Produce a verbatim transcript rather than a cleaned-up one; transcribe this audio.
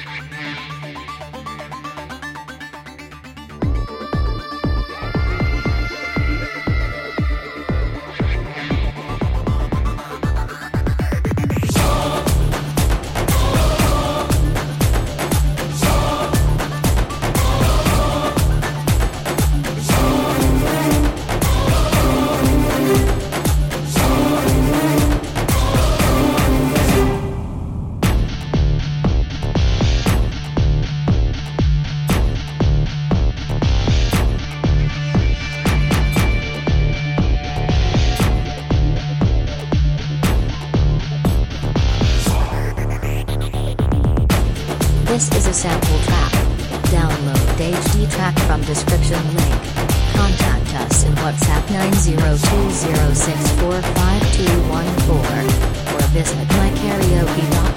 This is a sample track. Download H D track from description link. Contact us in WhatsApp nine zero two zero six four five two one four or visit my karaoke dot com.